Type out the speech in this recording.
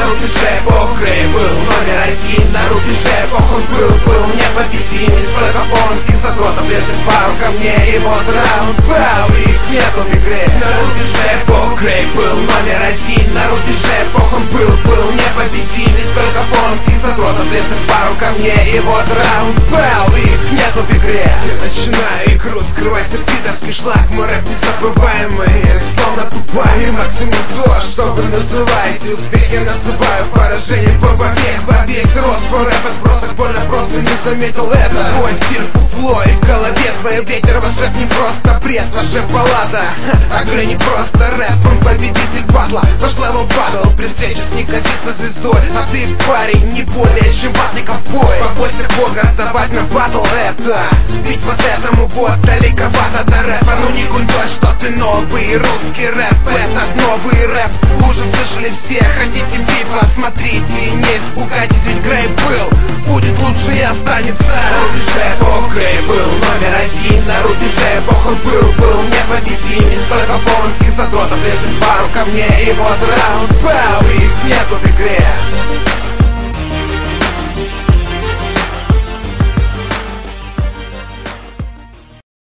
рубеже, бог Грей был номер один на рубеже, бог он был непобедим. Из флэкофонских задротов лезет пару камней, и вот раунд бау, их нету в игре. На рубеже бог Грей был номер один на рубеже, бог он был непобедим. Из флэкофонских задротов лезет пару камней, и вот раунд бау, их нету в игре. Я начинаю игру, скрывается пидорский шлак, мой рэп незабываемый, словно тупая, максимум то, что вы называете успехи, называю поражением вовек. Во весь рост мой рэп отбросок, больно просто не заметил это. Твой стиль фуфло, и в голове твой ветер, ваш рэп не просто бред, ваш рэп баллада. А Грей не просто рэп, он победитель батла. Ваш левел батл при встрече с неказистой звездой, а ты, парень, не более чем ватный ковбой. Побойся бога, забать на батл это, ведь вот этому вот далековато до рэпа. Ну не гундой, что ты новый русский рэп, этот новый рэп уже слышали все. Хотите бифа, смотрите, не испугайтесь, ведь Грей был, будет лучше и останется. На рубеже бог Грей был номер один на рубеже, бог он был непобедим. Из флэкофонских задротов лезет пару камней, и вот раунд бау, их нету в игре.